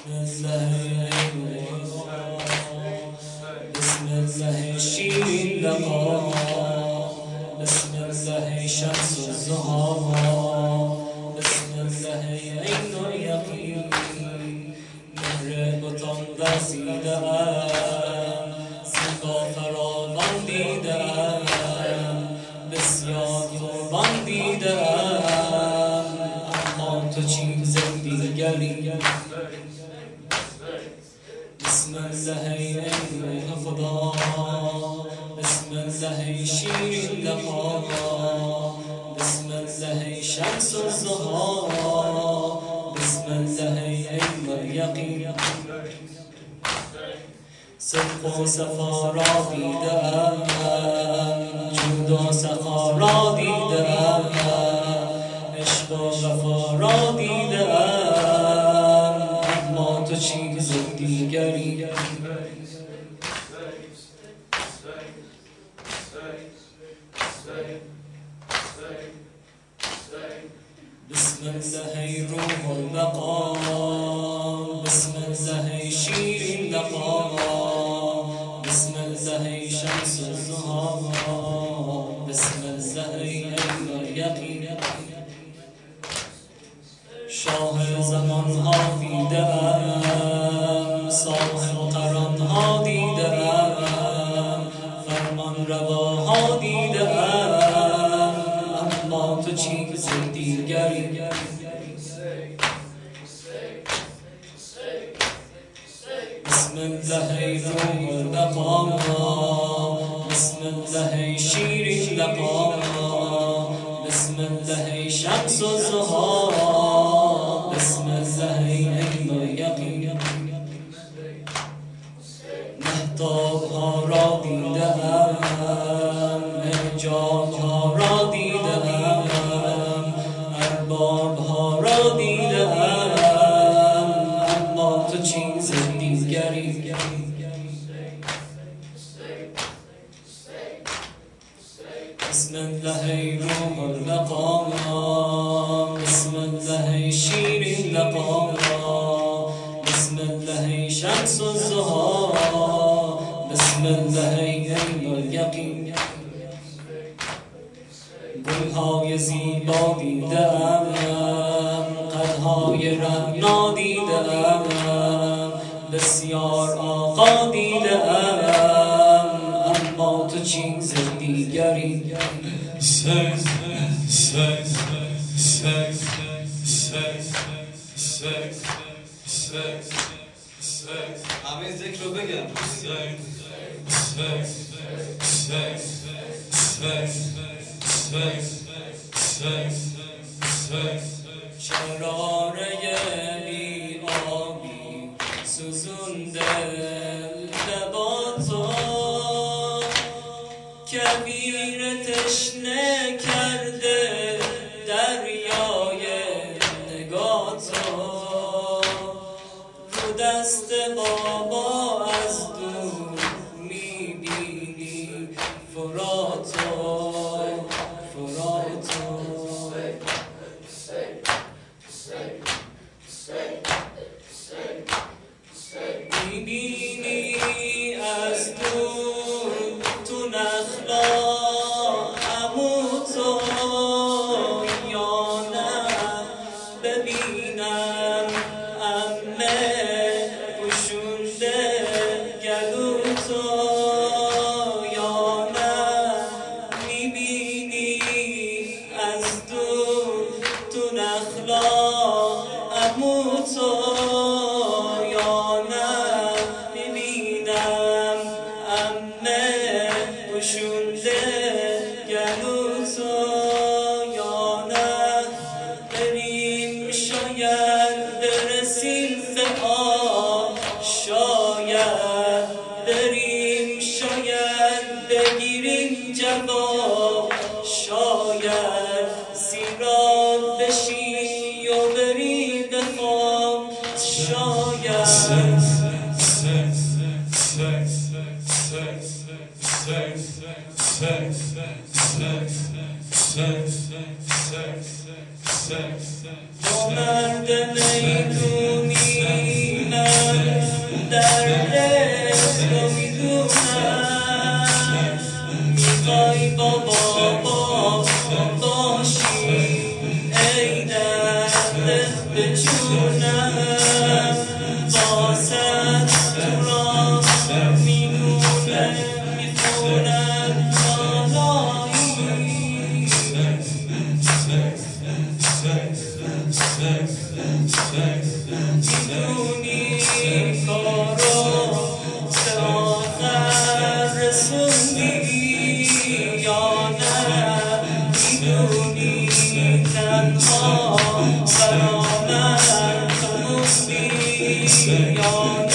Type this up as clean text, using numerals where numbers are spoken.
بسم الله شیرین لقا، بسم الله شمس الضحی، بسم الله عین الیقین. مهر بتان ورزیده ام، زیبا فراوان دیده ام، بسیار قربان دیده ام، اما تو چیز دیگری. بسم الله عین خدا، بسم الله شیرین لقا، بسم الله شمس الضحی، بسم الله عین الیقین. صدق و صفا را دیده ام، جود و سخا را دیده ام، عشق و وفا را دیده ام، اما تو چیز دیگری. بسم الله روح البقا، بسم الله شیرین لقا، بسم الله شمس الضحی، بسم الله عین الیقین. شاه زمانها دیده ام، صاحب قرانها دیده ام، فرمان رواها دیده ام، اما تو چیز دیگری. بسم الله روح البقا، بسم الله شیرین لقا، بسم الله شمس الضحی، بسم الله عین الیقین. مهتابها را دیده ام، حجابها را دیده ام، اربابها را دیده ام، اما تو چیز دیگری. بسم الله روح البقا، بسم الله شیرین لقا، بسم الله شمس الضحی، بسم الله عین الیقین. گلهای زیبا دیده ام، قدهای رعنا دیده ام، بسیار آقا دیده ام، اما تو چیز دیگری. همه ذکر رو بگم. شراره بی آبی سوزونده لباتو، کبیر تشنه کرده دریای نگاتو. رو دست بابا از دور میبینی فراتو، فراتو. میبینی از دور تو نخلا عمو تو، یا نه ببینم عمه پوشونده گلو تو، یا نه میبینی از دور تو نخلا عمو تو، یا نه میبینم عمه پوشونده گلو تو، یا نه بریم شاید برسیم به آب، شاید بریم شاید بگیریم جواب، شاید سیراب بشی و بری به خواب، شاید. با مرد میدونی میدونی کارو به آخر رسوندی یا نه میدونی تنها برا من تو موندی یا نه